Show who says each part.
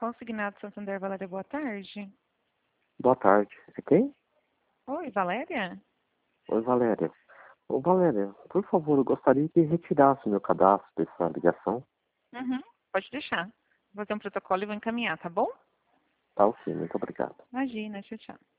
Speaker 1: Consignado Santander, Valéria, boa tarde.
Speaker 2: Boa tarde. É quem?
Speaker 1: Oi, Valéria?
Speaker 2: Oi, Valéria. Ô, Valéria, por favor, eu gostaria que retirasse meu cadastro dessa ligação.
Speaker 1: Uhum, pode deixar. Vou fazer um protocolo e vou encaminhar, tá bom?
Speaker 2: Tá ok, muito obrigado.
Speaker 1: Imagina, tchau, tchau.